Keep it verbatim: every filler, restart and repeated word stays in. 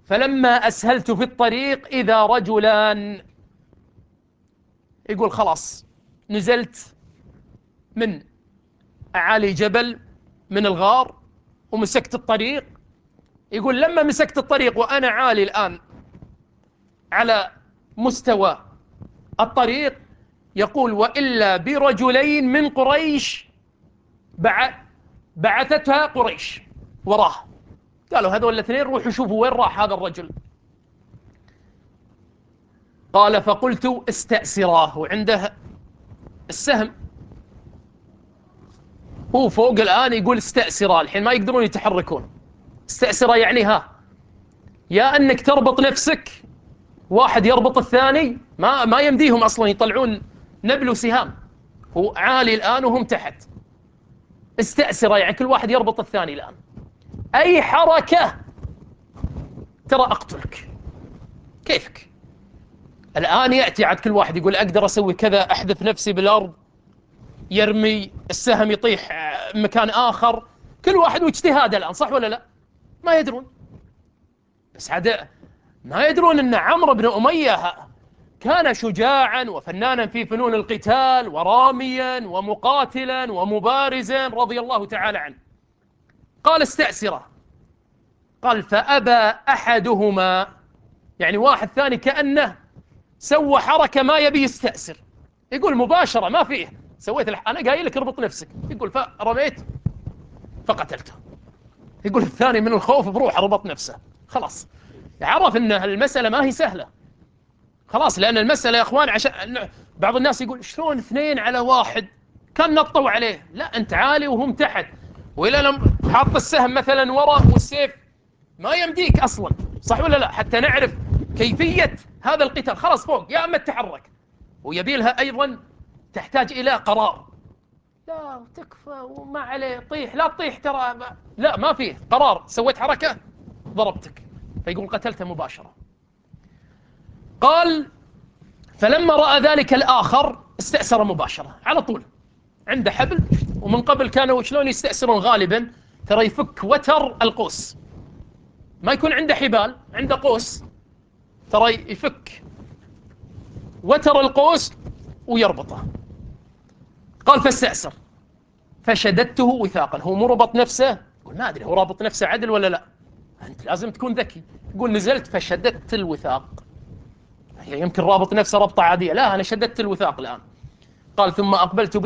فلما أسهلت في الطريق إذا رجلان. يقول خلاص نزلت من أعالي جبل من الغار ومسكت الطريق. يقول لما مسكت الطريق وأنا عالي الآن على مستوى الطريق، يقول وإلا برجلين من قريش بعثتها قريش وراه، قالوا هذول الاثنين روحوا شوفوا وين راح هذا الرجل. قال فقلت استأسراه، وعنده السهم هو فوق الآن، يقول استأسراه، الحين ما يقدرون يتحركون. استأسراه يعني ها، يا أنك تربط نفسك، واحد يربط الثاني، ما ما يمديهم أصلا يطلعون نبل وسهام، هو عالي الآن وهم تحت. استأسراه يعني كل واحد يربط الثاني الآن، أي حركة ترى أقتلك. كيفك الآن يأتي عاد كل واحد يقول أقدر أسوي كذا، أحذف نفسي بالأرض، يرمي السهم يطيح مكان آخر، كل واحد واجتهاده الآن، صح ولا لا؟ ما يدرون، بس عاد ما يدرون أن عمرو بن أمية كان شجاعا وفنانا في فنون القتال وراميا ومقاتلا ومبارزا رضي الله تعالى عنه. قال استأسره، قال فأبى أحدهما، يعني واحد ثاني كأنه سوى حركة ما يبي يستأسر، يقول مباشرة ما فيه سويت الح... أنا قايل لك اربط نفسك، يقول فرميت فقتلته. يقول الثاني من الخوف بروح ربط نفسه، خلاص عرف أن المسألة ما هي سهلة، خلاص، لأن المسألة يا أخوان عشان بعض الناس يقول شلون اثنين على واحد كان نطوا عليه، لا أنت عالي وهم تحت، وإلى لم حاط السهم مثلا وراء والسيف ما يمديك أصلا، صح ولا لا؟ حتى نعرف كيفية هذا القتال، خلاص فوق يا أما تتحرك، ويبيلها أيضا تحتاج إلى قرار، لا تكفى وما عليه طيح، لا تطيح ترى، لا ما فيه قرار، سويت حركة ضربتك، فيقول قتلته مباشرة. قال فلما رأى ذلك الآخر استأسر مباشرة على طول، عنده حبل، ومن قبل كانوا شلون يستأسرون غالبا، ترى يفك وتر القوس، ما يكون عنده حبال، عنده قوس، ترى يفك وتر القوس ويربطه. قال فاستأسر فشددته وثاقا، هو مو ربط نفسه، يقول ما أدري هو رابط نفسه عدل ولا لا، أنت لازم تكون ذكي، يقول نزلت فشددت الوثاق، يمكن رابط نفسه ربطة عادية، لا أنا شددت الوثاق الآن. قال ثم أقبلت